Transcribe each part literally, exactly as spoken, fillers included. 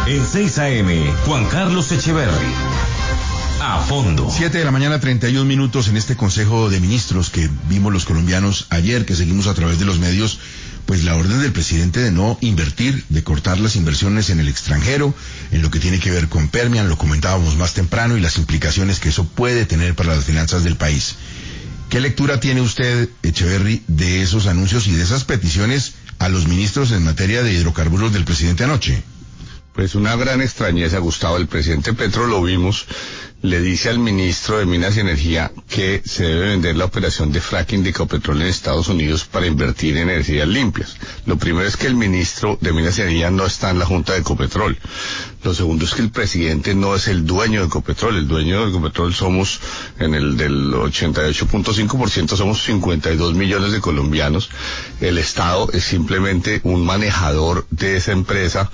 En seis A M, Juan Carlos Echeverry. A fondo. Siete de la mañana, treinta y un minutos en este Consejo de Ministros que vimos los colombianos ayer, que seguimos a través de los medios, pues la orden del presidente de no invertir, de cortar las inversiones en el extranjero, en lo que tiene que ver con Permian, lo comentábamos más temprano, y las implicaciones que eso puede tener para las finanzas del país. ¿Qué lectura tiene usted, Echeverry, de esos anuncios y de esas peticiones a los ministros en materia de hidrocarburos del presidente anoche? Pues una gran extrañeza, Gustavo. El presidente Petro, lo vimos, le dice al ministro de Minas y Energía que se debe vender la operación de fracking de Ecopetrol en Estados Unidos para invertir en energías limpias. Lo primero es que el ministro de Minas y Energía no está en la Junta de Ecopetrol. Lo segundo es que el presidente no es el dueño de Ecopetrol. El dueño de Ecopetrol somos, en el del ochenta y ocho punto cinco por ciento, somos cincuenta y dos millones de colombianos. El Estado es simplemente un manejador de esa empresa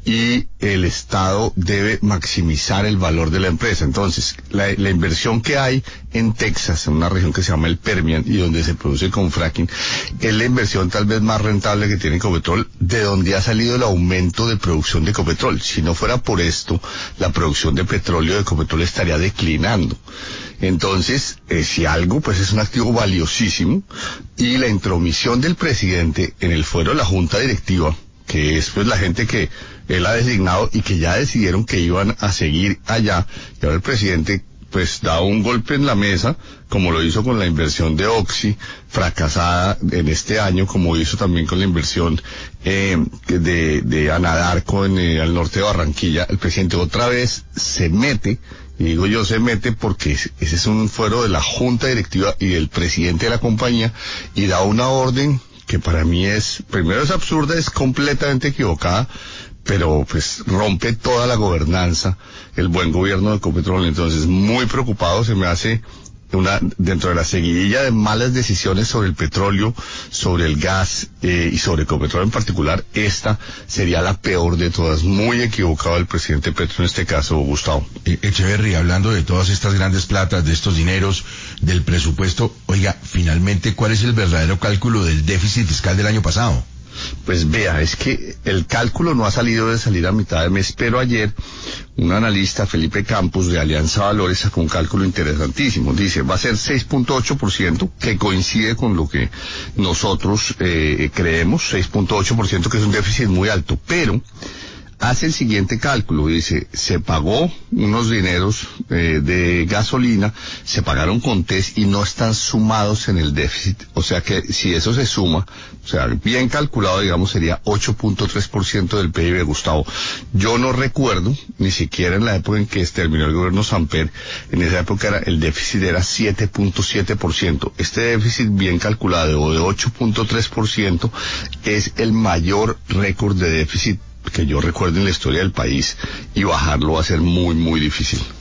y el Estado debe maximizar el valor de la empresa. Entonces, la, la inversión que hay en Texas, en una región que se llama el Permian y donde se produce con fracking, es la inversión tal vez más rentable que tiene Ecopetrol, de donde ha salido el aumento de producción de Ecopetrol. Si no fuera por esto, la producción de petróleo de Ecopetrol estaría declinando. Entonces, eh, si algo, pues es un activo valiosísimo, y la intromisión del presidente en el fuero de la junta directiva, que es pues la gente que él ha designado y que ya decidieron que iban a seguir allá, y ahora el presidente pues da un golpe en la mesa, como lo hizo con la inversión de Oxy, fracasada en este año, como hizo también con la inversión eh, de, de Anadarko en, eh, al norte de Barranquilla. El presidente otra vez se mete, y digo yo se mete porque ese es un fuero de la junta directiva y del presidente de la compañía, y da una orden que para mí es, primero es absurda, es completamente equivocada, pero pues rompe toda la gobernanza, el buen gobierno de Ecopetrol. Entonces, muy preocupado, se me hace una, dentro de la seguidilla de malas decisiones sobre el petróleo, sobre el gas, eh, y sobre Ecopetrol en particular, esta sería la peor de todas. Muy equivocado el presidente Petro en este caso, Gustavo. Eh, Echeverry, hablando de todas estas grandes platas, de estos dineros, del presupuesto, oiga, finalmente, ¿cuál es el verdadero cálculo del déficit fiscal del año pasado? Pues vea, es que el cálculo no ha salido de salir a mitad de mes, pero ayer un analista, Felipe Campos, de Alianza Valores, sacó un cálculo interesantísimo. Dice, va a ser seis punto ocho por ciento, que coincide con lo que nosotros eh, creemos, seis punto ocho por ciento, que es un déficit muy alto, pero hace el siguiente cálculo, dice, se pagó unos dineros eh, de gasolina, se pagaron con T E S y no están sumados en el déficit, o sea que si eso se suma, o sea, bien calculado, digamos, sería ocho punto tres por ciento del P I B, Gustavo. Yo no recuerdo, ni siquiera en la época en que terminó el gobierno Samper, en esa época era, el déficit era siete punto siete por ciento. Este déficit bien calculado de ocho punto tres por ciento es el mayor récord de déficit que yo recuerdo en la historia del país, y bajarlo va a ser muy, muy difícil.